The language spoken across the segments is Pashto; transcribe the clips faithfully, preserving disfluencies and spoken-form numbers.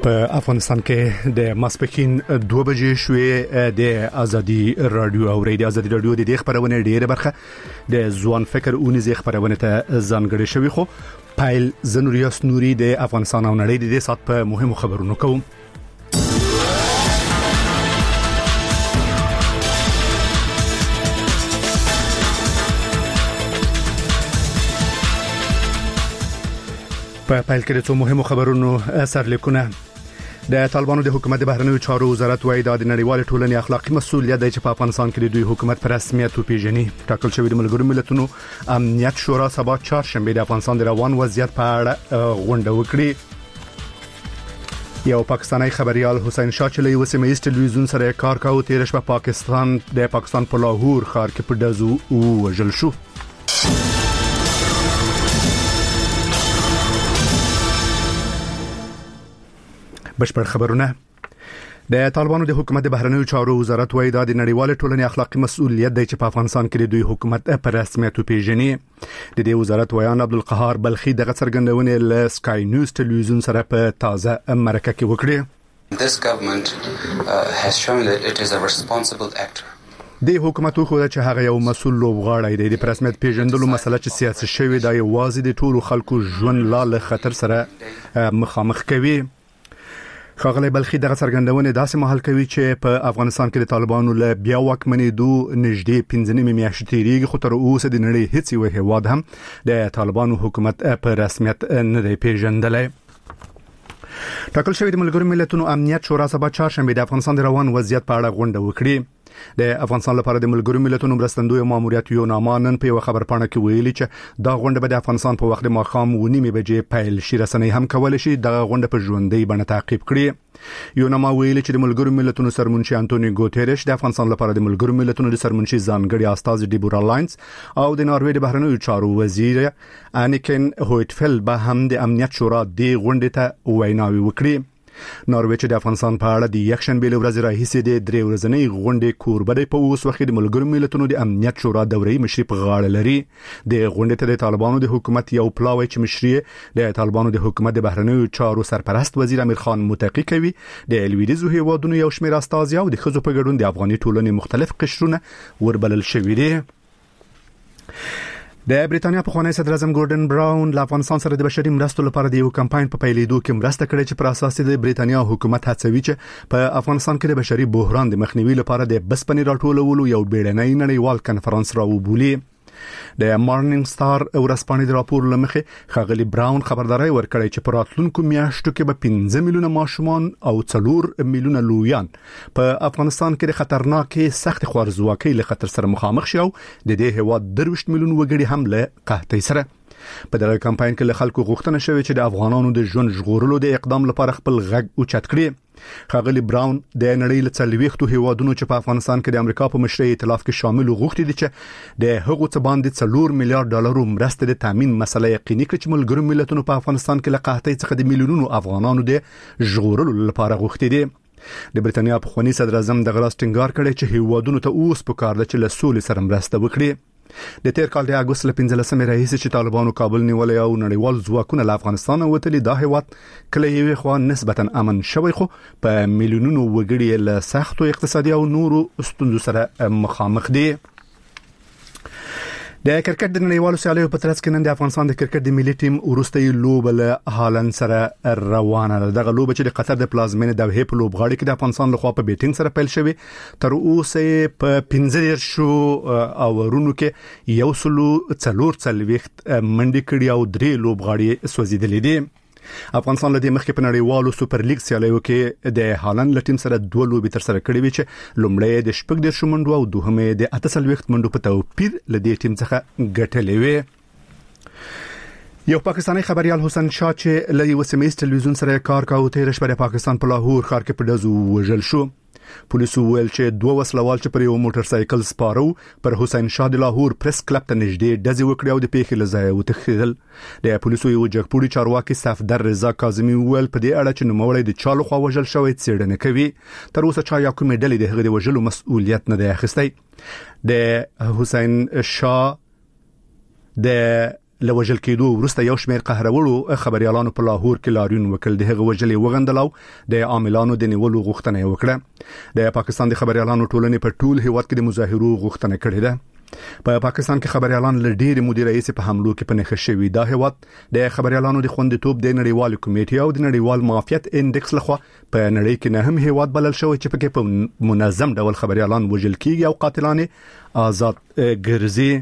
په افغانستان کې د ماسپښین دوه بجې شوې د ازادي رادیو او ریډیو ازادي رادیو د دې خبرونه ډیره برخه د ځوان فکر اونې زی خبرونه ته ځانګړې شوی خو پایل زنوریاس نوري د افغانستان او نړۍ د دې سات په مهمو خبرونو کوم. په پایل کې څو مهمو خبرونو سرلیکونه. د طالبانو د حکومت د بهرنیو چارو وزارت وايي د نړیوال ټولنې اخلاقی مسؤلیت دی چې په افغانستان کې د دوی حکومت پر رسمیت وپیژني. ټاکل شوی د ملګرو ملتونو امنیت شورا سبا چهارشنبه د افغانستان د روان وضعیت په اړه غونډه وکړي. یو پاکستانی خبريال حسین شاه چې له یو سیمه ټلویزیون سره کار کاوه تیر شپه پاکستان د پاکستان په لاهور ښار کې په دزو وژل شو. بشپړ خبرونه. د طالبانو د حکومت د بهرنیو چارو وزارت وايي د نړیوال ټولنې اخلاقی مسؤلیت دی چې په افغانستان کې د دوی حکومت پر رسمیت وپیژني. د دې وزارت ویان عبدالقهار بلخی د څرګندونې ل سکای نیوز ټلویزیون سره په تازه مرکه کې وکړه. This government uh, has shown that it is a responsible actor. د حکومت خو چې هغه یو مسؤل لوبغاړی دی. د رسمیت پیژندلو مسله چې سیاسي شوی دی واځي د ټولو خلکو ژوند لاله خطر سره مخامخ کوي. خاغلی بلخی دغه څرګندونه داسې مهال کوي چې په افغانستان کې د طالبانو له بیا واکمنۍ دوه نږدې پنځه نیمه میاشتې تیریږي خو تر اوسه د نړۍ هیڅ یو هیواد هم د طالبانو حکومت په رسمیت نه دی پیژندلی. ټاکل شوی د ملګرو ملتونو امنیت شورا سبا چهارشنبه د افغانستان د روان وضعیت په اړه غونډه وکړي. د افغانستان لپاره د ملګرو ملتونو مرستندوی ماموریت یو نامانن په یو خبرپاڼه کې ویلي چې دا غونډه به د افغانستان په وخت د ماښام و نیمه بجې پیل شي. رسنۍ هم کولای شي د غونډه په ژوندۍ بڼه تعقیب کړي. یو نامه ویلي چې د ملګرو ملتونو سرمنشي انټونیو ګوتيريش د افغانستان لپاره د ملګرو ملتونو د سرمنشي ځانګړي استاذ ډیبورا لاینز او د ناروې د بهرنیو چارو وزیر انیکن هویټفل به هم د امنیت شورا د غونډې ته ویناوي وکړي. ناروې چې د افغانستان په اړه د یکشنبه له ورځې راهیسې د درې ورځنۍ غونډې کوربه دی په اوس وخت د ملګرو ملتونو د امنیت شورا دوري مشري په غاړه لري. د غونډې ته د طالبانو د حکومت یو پلاوی چې مشري د طالبانو د حکومت د بهرنیو چارو سرپرست وزیر امیر خان متقی کوي. د لویدیزو هیوادونو یو شمېر استازي او د خزو په ګډون د افغاني ټولنې مختلف قشرونه وربلل شوي دي. د بریټانیا په خوانی صدر اعظم ګوردن براون له افغانستان سره د بشري مرستو لپاره د یو کمپاین په پیلېدو کې مرسته کړې چې پر اساس د بریټانیا حکومت هڅوي چې په افغانستان کې د بشري بحران د مخنیوي لپاره د بسپنې راټولولو یو بیړنۍ نړیوال کنفرانس راوبولي. د مارنینګ ستار ورځپاڼې د راپور لمخې خاغلی براون خبرداري ورکړی چې په راتلونکو میاشتو کې به پنځه میلیونه ماشومان او څلور میلیونه لویان په افغانستان کې د خطرناکې سخت خوارزواکۍ له خطر سره مخامخ شي او د دې هیواد درویشت میلیون وګړي هم له قحطۍ سره. په دغه کمپاین کې له خلکو غوښتنه شوې چې د افغانانو د ژوند ژغورلو د اقدام لپاره خپل غږ اوچت کړي. خاغلی براون د نړۍ له څلويختو هیوادونو چې په افغانستان کې د امریکا په مشرۍ ائتلاف کې شامل غوښتي دي چې د هغو څخه باندې څلور میلیارډ ډالر مرسته د تامین مسله یقیني کړي چې ملګرو ملتونو په افغانستان کې له قحطۍ څخه د میلیونونو افغانانو د ژغورلو لپاره غوښتي دي. د بریټانیا په خوانی صدر اعظم د غلاس ټینګار کړي چې هیوادونو ته اوس په کار ده چې له سولې سره مرسته وکړي. د تیر کال د اگست ل پنځلسمې راهیسې چې طالبانو کابل نیولې او نړیوال ځواکونه له افغانستان وتلي دا هیواد کله یو خو نسبتا امن شوی خو په میلیونونو وګړي له سختو اقتصادي او نورو ستونزو سره مخامخ دي. د کرکټ د نړیوالو سیالیو په ترڅ کې نن د افغانستان د کرکټ د ملي ټیم وروستۍ لوبه له هالند سره روانه ده. دغه لوبه چې د قطر د پلازمینې د دوحې په لوبغاړي کې د افغانستان لخوا په بیټینګ سره پیل شوې تر اوسه په پنځه دیرش اورونو کې یو سلو څلور څلويخت منډې کړي او درې لوبغاړي سوځیدلې دي. افغانستان له دې مخکې په نړیوالو سوپر لیګ سیالیو کې د هالند له ټیم سره دوه لوبې تر سره کړې وي چې لومړی د شپږ دیرش منډو او دوهمه د اته څلويخت منډو په توپیر له دې ټیم څخه ګټلې وي. یو پاکستانی خبريال حسین شاه چې له یو سیمه ټلویزیون سره کار کاوه تیر شپه د پاکستان په لاهور ښار کې په دزو وژل شو. پولیسو ویل چې دوه وسلوال چې پر یو موټر سایکل سپارو پر حسین شاه د لاهور پریس کلب ته نږدې ډزې وکړې او د پیښې لځای وتښتېدل. د پولیسو یو جګپوړي چارواکي صفدر رضا کاظمي ویل په دې اړه چې نوموړی د چالو خوا وژل شوی څېړنه کوي. تر اوسه چا یا کومې ډلې د هغې د وژلو مسؤلیت نه دی اخیستی. د حسین شاه د لوجل کېدو وروسته یو شمېر قهرورو خبريالانو په لاهور کې لاریون وکړ. د هغه وجلې وغندلو د عاملانو د نیولو غوښتنه وکړه. د پاکستان د خبريالانو ټولنې په ټول هیواد کې د مظاهرو غوښتنه کړې ده. په پاکستان کې خبريالان له ډېر مودي رئیس په حملو کې پنهخ شوی. دا هیواد د خبريالانو د خوندیتوب د نړیوال کمیټې او د نړیوال معافیت انډکس لخوا په نړۍ کې نه هم هیواد بلل شوی چې پکې په منظم ډول خبريالان وژل کیږي او قاتلان آزاد ګرځي.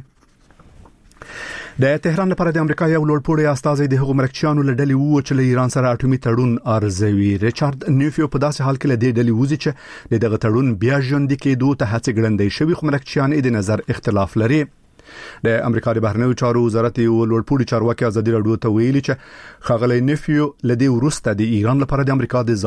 د تهران لپاره د امریکا یو لوړپوړی استازی د هغو مرکچیانو له ډلې وو چې له ایران سره اټومي تړون ارزوي. ریچارډ نیوفیو په داسې حال کې له دې ډلې وځي چې د دغه تړون بیا ژوندۍ کېدو ته هڅې ګړندې شوي، خو مرکچیان د نظر اختلاف لري. د امریکا د بهرنیو چارو وزارت یو لوړپوړی چارواکي ازادي راډیو ته ویلي چې ښاغلی نیوفیو له دې وروسته د ایران لپاره د امریکا د